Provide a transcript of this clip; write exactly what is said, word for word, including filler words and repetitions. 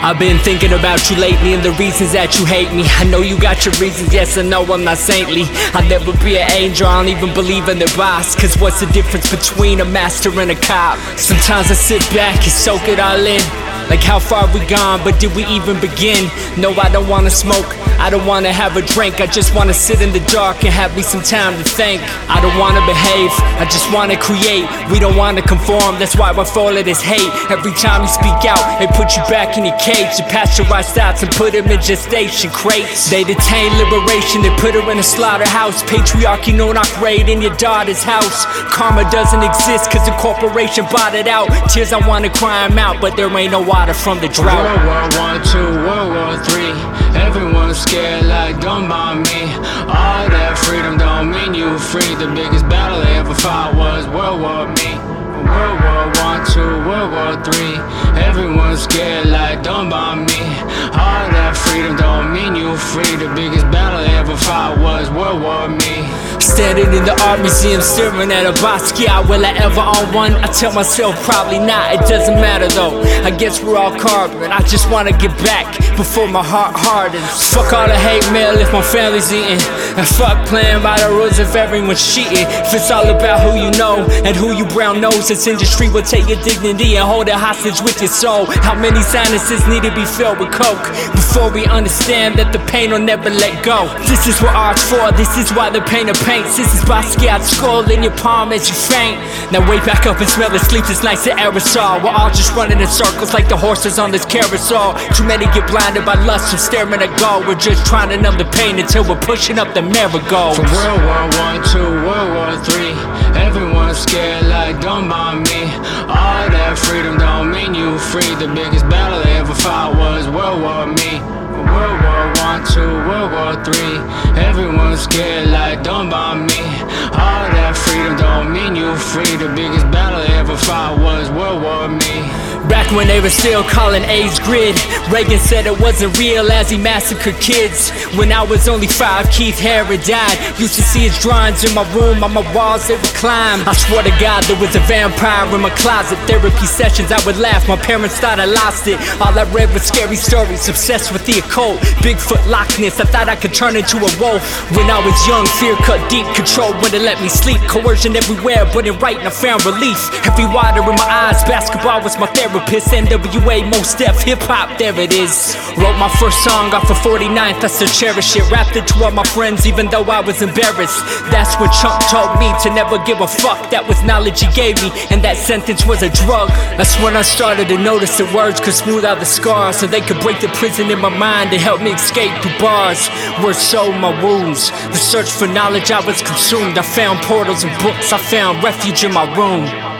I've been thinking about you lately and the reasons that you hate me. I know you got your reasons, yes, I know I'm not saintly. I'll never be an angel, I don't even believe in the boss. Cause what's the difference between a master and a cop? Sometimes I sit back and soak it all in. Like how far we gone, but did we even begin? No, I don't wanna smoke, I don't wanna have a drink. I just wanna sit in the dark and have me some time to think. I don't wanna behave, I just wanna create. We don't wanna conform, that's why we're full of this hate. Every time you speak out, they put you back in your cage. You pasteurize thoughts and put them in gestation crates. They detain liberation, they put her in a slaughterhouse. Patriarchy no knock raid in your daughter's house. Karma doesn't exist cause the corporation bought it out. Tears I wanna cry them out, but there ain't no water from the drought. World War One, two, World War Three. Everyone's scared like don't mind me. All that freedom don't mean you free. The biggest battle they ever fought was World War Me. World War One, two, World War Three. Everyone's scared like don't mind me. All that freedom don't mean you free. The biggest battle they ever fought was World War Me. Standing in the art museum staring at a Basquiat. Will I ever own one? I tell myself probably not, it doesn't matter though. I guess we're all carbon, I just wanna get back before my heart hardens. Fuck all the hate mail if my family's eating. And fuck playing by the rules if everyone's cheating. If it's all about who you know and who you brown nose, this industry will take your dignity and hold it hostage with your soul. How many sinuses need to be filled with coke before we understand that the pain will never let go? This is what art's for, this is why the painter paints. This is Basquiat's skull in your palm as you faint. Now wake back up and smell the sleepless nights of aerosol. We're all just running in circles like the horses on this carousel. Too many get blinded by lust and staring at gold. We're just trying to numb the pain until we're pushing up the merry-go. From World War One to World War Three. Everyone's scared like don't mind me. All that freedom don't mean you free. The biggest battle they ever fought was World War Me. World War One, two, World War Three. Everyone's scared like don't mind me. All that freedom don't mean you free. The biggest battle they ever fought was World War Me. Back when they were still calling A's grid, Reagan said it wasn't real as he massacred kids. When I was only five, Keith Haring died. Used to see his drawings in my room, on my walls they would climb. I swear to God there was a vampire in my closet. Therapy sessions I would laugh, my parents thought I lost it. All I read was scary stories, obsessed with the occult. Bigfoot, Loch Ness, I thought I could turn into a wolf. When I was young, fear cut deep, control wouldn't let me sleep. Coercion everywhere, but in writing I found relief. Heavy water in my eyes, basketball was my therapy. N W A, Mos Def, hip-hop, there it is. Wrote my first song off of forty-ninth, I still cherish it. Rapped it to all my friends even though I was embarrassed. That's when Chunk told me to never give a fuck. That was knowledge he gave me, and that sentence was a drug. That's when I started to notice that words could smooth out the scars, so they could break the prison in my mind and help me escape through bars. Words sold my wounds. The search for knowledge I was consumed. I found portals and books, I found refuge in my room.